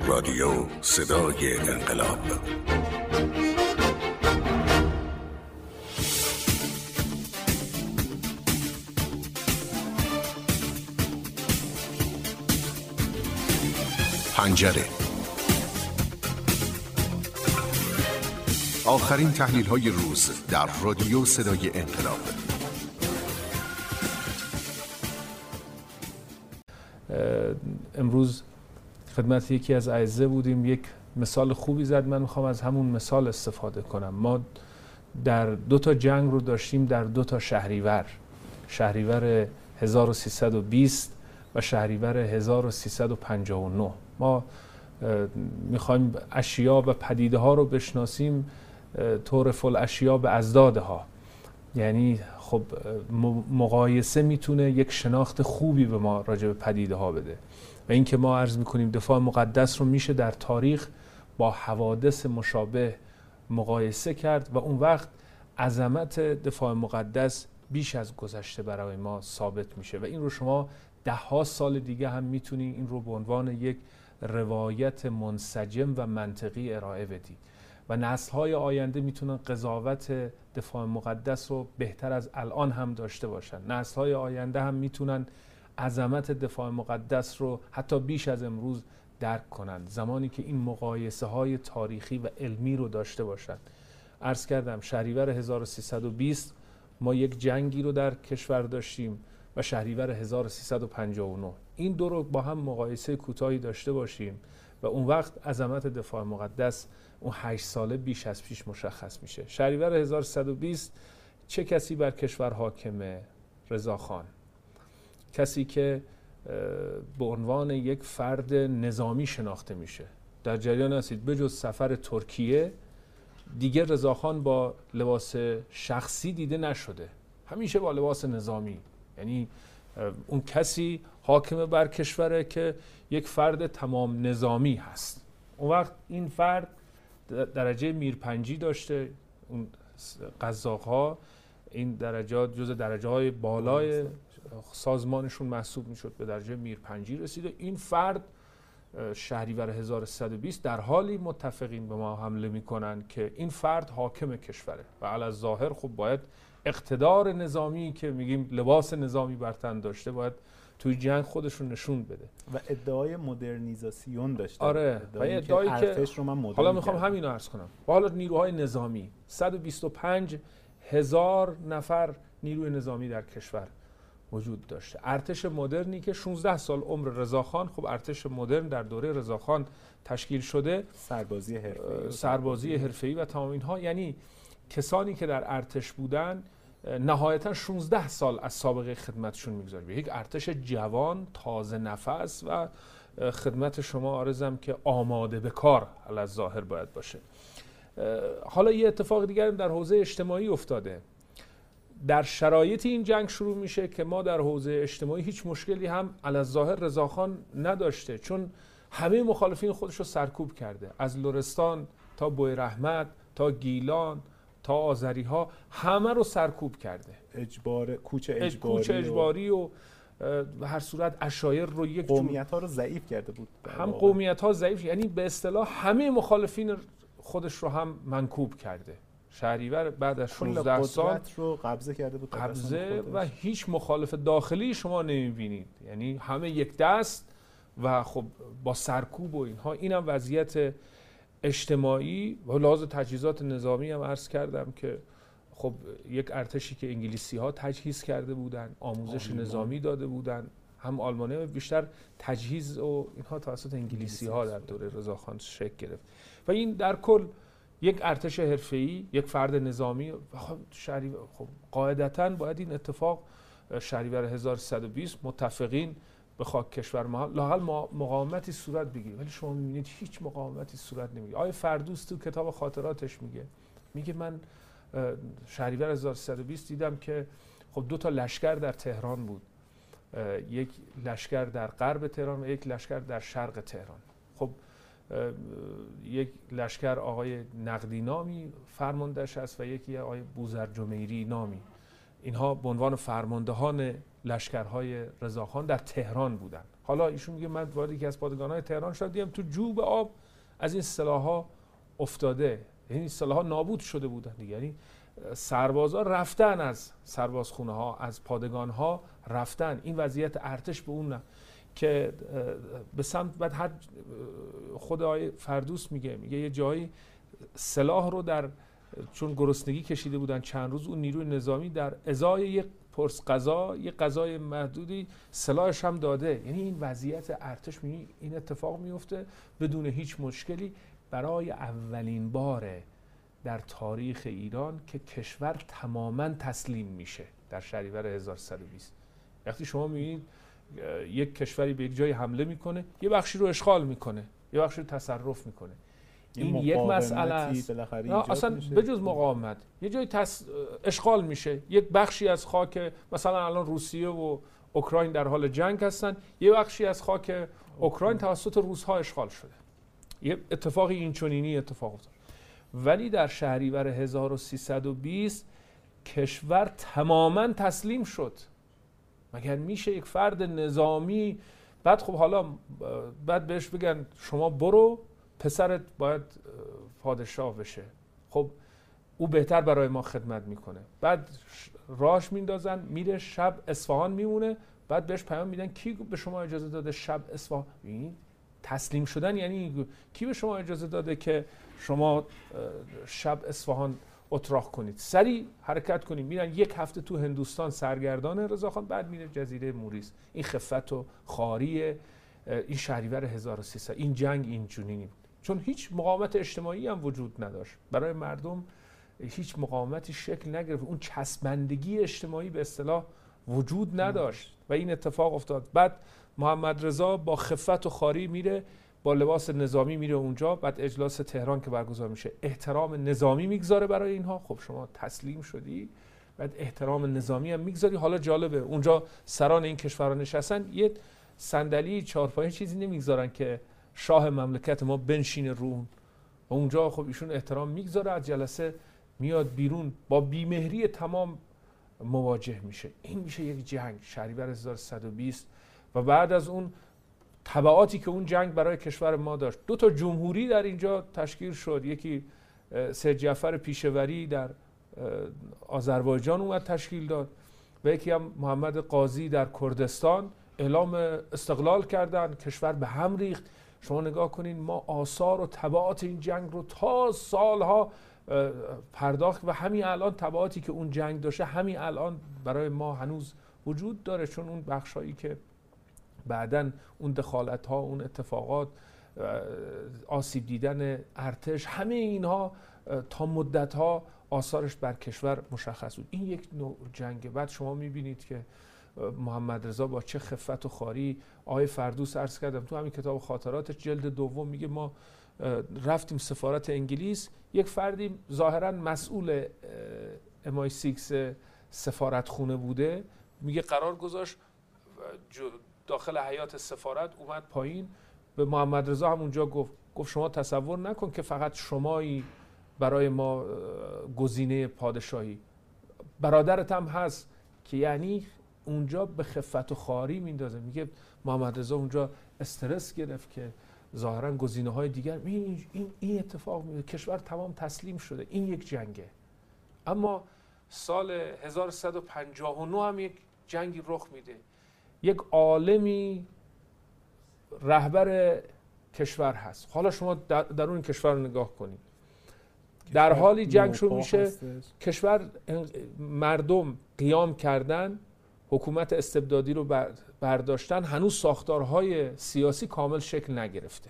رادیو صدای انقلاب. پنجره. آخرین تحلیل‌های روز در رادیو صدای انقلاب. امروز خدمت یکی از اعزه بودیم، یک مثال خوبی زد. من میخوام از همون مثال استفاده کنم. ما در دو تا جنگ رو داشتیم در دو تا شهریور 1320 و شهریور 1359. ما میخوایم اشیا و پدیده ها رو بشناسیم طرف الاشیا به ازدادها. یعنی خب مقایسه میتونه یک شناخت خوبی به ما راجع به پدیده ها بده و اینکه ما عرض میکنیم دفاع مقدس رو میشه در تاریخ با حوادث مشابه مقایسه کرد و اون وقت عظمت دفاع مقدس بیش از گذشته برای ما ثابت میشه و این رو شما ده‌ها سال دیگه هم میتونید این رو به عنوان یک روایت منسجم و منطقی ارائه بدید و نسل‌های آینده میتونن قضاوت دفاع مقدس رو بهتر از الان هم داشته باشن. نسل‌های آینده هم میتونن عظمت دفاع مقدس رو حتی بیش از امروز درک کنن زمانی که این مقایسه‌های تاریخی و علمی رو داشته باشن. عرض کردم شهریور 1320 ما یک جنگی رو در کشور داشتیم و شهریور 1359. این دو رو با هم مقایسه کوتاهی داشته باشیم و اون وقت عظمت دفاع مقدس اون 8 ساله بیش از پیش مشخص میشه. شهریور 1320 چه کسی بر کشور حاکمه؟ رضاخان، کسی که به عنوان یک فرد نظامی شناخته میشه. در جریان هستید بجز سفر ترکیه دیگه رضاخان با لباس شخصی دیده نشده، همیشه با لباس نظامی. یعنی اون کسی حاکم بر کشوره که یک فرد تمام نظامی هست. اون وقت این فرد درجه میرپنجی داشته. اون قزاق‌ها این درجات جز درجه‌های بالای سازمانشون محسوب میشد، به درجه میرپنجی رسیده. این فرد شهریور 1320 در حالی متفقین به ما حمله میکنن که این فرد حاکم کشوره و علی الظاهر خب باید اقتدار نظامی که میگیم لباس نظامی بر تن داشته باید توی جنگ خودشون نشون بده و ادعای مدرنیزاسیون داشته. آره، و ادعایی که حالا میخوام همین رو عرض کنم. حالا نیروهای نظامی 125,000 نفر نیروی نظامی در کشور وجود داشته. ارتش مدرنی که 16 سال عمر رضاخان، خب ارتش مدرن در دوره رضاخان تشکیل شده، سربازی حرفه‌ای و تمام اینها. یعنی کسانی که در ارتش بودن نهایتا 16 سال از سابقه خدمتشون میگذاریم. یک ارتش جوان تازه نفس و خدمت شما عرضم که آماده به کار علی الظاهر باید باشه. حالا یه اتفاق دیگر در حوزه اجتماعی افتاده. در شرایط این جنگ شروع میشه که ما در حوزه اجتماعی هیچ مشکلی هم علی الظاهر رضاخان نداشته، چون همه مخالفین خودش رو سرکوب کرده. از لرستان تا بویرحمت تا گیلان تا آذری ها همه رو سرکوب کرده. کوچ اجباری و هر صورت عشایر رو یک قومیت ها رو ضعیف کرده بود. هم قومیت ها ضعیف، یعنی به اصطلاح همه مخالفین خودش رو هم منکوب کرده. شهریور بعد از 16 سال رو قبضه کرده بود، قبضه و هیچ مخالف داخلی شما نمیبینید. یعنی همه یک دست و خب با سرکوب و اینها. اینم وضعیت اجتماعی و لحاظ تجهیزات نظامی هم عرض کردم که خب یک ارتشی که انگلیسی ها تجهیز کرده بودن، آموزش نظامی داده بودن، هم آلمانی بیشتر تجهیز و اینها توسط انگلیسی ها در دوره رضاخان شکل گرفت و این در کل یک ارتش حرفه‌ای، یک فرد نظامی. خب قاعدتاً باید این اتفاق شهریور 1320 متفقین به خاک کشور ما لااقل مقاومتی صورت بگیره، ولی شما می‌بینید هیچ مقاومتی صورت نمیگیره. آقای فردوس تو کتاب خاطراتش میگه من شهریور 1320 دیدم که خب 2 تا لشکر در تهران بود، یک لشکر در غرب تهران و یک لشکر در شرق تهران. خب یک لشکر آقای نقدی نامی فرماندهش است و یکی آقای بوذر جمیری نامی. اینها به عنوان فرماندهان لشکرهای رضاخان در تهران بودن. حالا ایشون میگه من وارد یکی از پادگان‌های تهران شدم، دیدم تو جوب آب از این سلاح‌ها افتاده، یعنی سلاح‌ها نابود شده بودن دیگه. یعنی سربازا رفتن از سربازخونه‌ها، از پادگان‌ها رفتن. این وضعیت ارتش به اون که به سمت بعد هر خود آقای فردوس میگه یه جایی سلاح رو در چون گرسنگی کشیده بودن چند روز، اون نیروی نظامی در ازای یک پرس غذا، یک غذای محدودی سلاحش هم داده. یعنی این وضعیت ارتش میگه این اتفاق میفته بدون هیچ مشکلی برای اولین باره در تاریخ ایران که کشور تماما تسلیم میشه در شهریور 1120. وقتی شما میبینید یک کشوری به یک جای حمله میکنه، یه بخشی رو اشغال میکنه، یه بخشی رو تصرف میکنه، این یک مسئله است. اصلا بجز مقاومت یه جای اشغال میشه، یک بخشی از خاک، مثلا الان روسیه و اوکراین در حال جنگ هستن، یه بخشی از خاک اوکراین توسط روس‌ها اشغال شده. یه اتفاقی این چنینی اتفاق افتاد. ولی در شهریور 1320 کشور تماما تسلیم شد. مگر میشه یک فرد نظامی بعد خب حالا بعد بهش بگن شما برو پسرت باید پادشاه بشه، خب او بهتر برای ما خدمت میکنه، بعد راهش میندازن میره شب اصفهان میمونه، بعد بهش پیام میدن کی به شما اجازه داده شب اصفهان؟ تسلیم شدن یعنی کی به شما اجازه داده که شما شب اصفهان اتراق کنید؟ سریع حرکت کنید، میرن یک هفته تو هندوستان سرگردان رضاخان، بعد میره جزیره موریس. این خفت و خاری این شهریور 1300 این جنگ این جنینی بود، چون هیچ مقاومت اجتماعی هم وجود نداشت برای مردم، هیچ مقاومتی شکل نگرفت، اون چسبندگی اجتماعی به اصطلاح وجود نداشت و این اتفاق افتاد. بعد محمد رضا با خفت و خاری میره با لباس نظامی میره اونجا، بعد اجلاس تهران که برگزار میشه احترام نظامی میگذاره برای اینها. خب شما تسلیم شدی بعد احترام نظامی هم میگذاری. حالا جالبه اونجا سران این کشورها نشستن، یه صندلی چهارپایه چیزی نمیگذارن که شاه مملکت ما بنشینه رو اون، و اونجا خب ایشون احترام میگذاره، از جلسه میاد بیرون با بیمهری تمام مواجه میشه. این میشه یک جنگ شهریور 1120 و بعد از اون تبعاتی که اون جنگ برای کشور ما داشت. 2 جمهوری در اینجا تشکیل شد، یکی سید جعفر پیشوری در آذربایجان اومد تشکیل داد و یکی هم محمد قاضی در کردستان اعلام استقلال کردن، کشور به هم ریخت. شما نگاه کنین ما آثار و تبعات این جنگ رو تا سالها پرداخت و همین الان تبعاتی که اون جنگ داشته همین الان برای ما هنوز وجود داره، چون اون بخشایی که بعداً اون دخالت ها، اون اتفاقات، آسیب دیدن ارتش، همه اینها تا مدت ها آثارش بر کشور مشخص بود. این یک نوع جنگه. بعد شما میبینید که محمد رضا با چه خفت و خاری، آقای فردوس عرض کردم تو همین کتاب خاطرات جلد دوم میگه ما رفتیم سفارت انگلیس، یک فردی ظاهراً مسئول MI6 سفارتخونه بوده، میگه قرار گذاشت داخل حیاط سفارت، اومد پایین به محمد رضا هم اونجا گفت شما تصور نکن که فقط شمایی برای ما گزینه پادشاهی، برادرت هم هست، که یعنی اونجا به خفت و خاری میندازه. میگه محمد رضا اونجا استرس گرفت که ظاهرا گزینه‌های دیگر این اتفاق میفته، کشور تمام تسلیم شده. این یک جنگه. اما سال 1159 هم یک جنگی رخ میده، یک عالمی رهبر کشور هست. حالا شما در اون کشور رو نگاه کنید، در حالی جنگ شروع میشه، کشور مردم قیام کردن، حکومت استبدادی رو برداشتن، هنوز ساختارهای سیاسی کامل شکل نگرفته.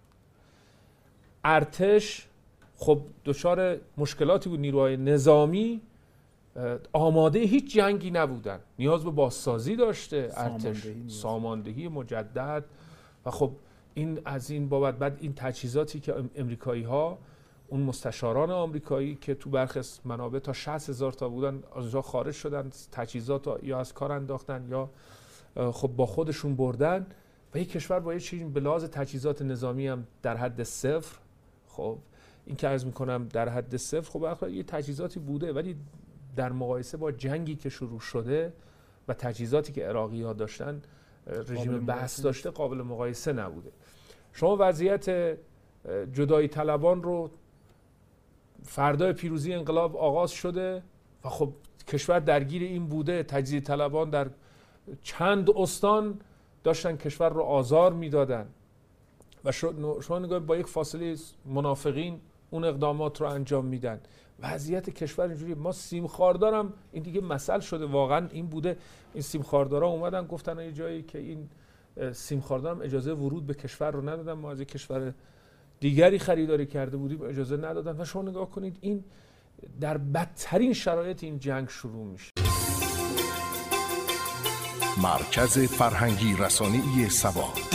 ارتش خب دچار مشکلاتی بود، نیروهای نظامی آماده هیچ جنگی نبودن، نیاز به بازسازی داشته ارتش، ساماندهی مجدد. و خب این از این بابت بعد این تجهیزاتی که امریکایی ها، اون مستشاران آمریکایی که تو برخی منابع تا 60,000 تا بودن، از اونجا خارج شدن، تجهیزات یا از کار انداختن یا خب با خودشون بردن و یک کشور با یه چیزی به لحاظ تجهیزات نظامی هم در حد صفر. خب این که عرض میکنم در حد صفر، خب یه تجهیزاتی بوده، ولی در مقایسه با جنگی که شروع شده و تجهیزاتی که عراقی‌ها داشتن رژیم بأس داشته قابل مقایسه نبوده. شما وضعیت جدایی طلبان رو فردای پیروزی انقلاب آغاز شده و خب کشور درگیر این بوده، تجزیه طلبان در چند استان داشتن کشور رو آزار میدادن و شما نگاه با یک فاصله منافقین اون اقدامات رو انجام میدن. وضعیت کشور اینجوری. ما سیم خاردارم این دیگه مسئله شده، واقعا این بوده. این سیم خاردارا اومدن گفتن یه جایی که این سیم خاردارم اجازه ورود به کشور رو ندادن، ما از کشور دیگری خریداری کرده بودیم اجازه ندادن. و شما نگاه کنید این در بدترین شرایط این جنگ شروع میشه. مرکز فرهنگی رسانه‌ای سبا.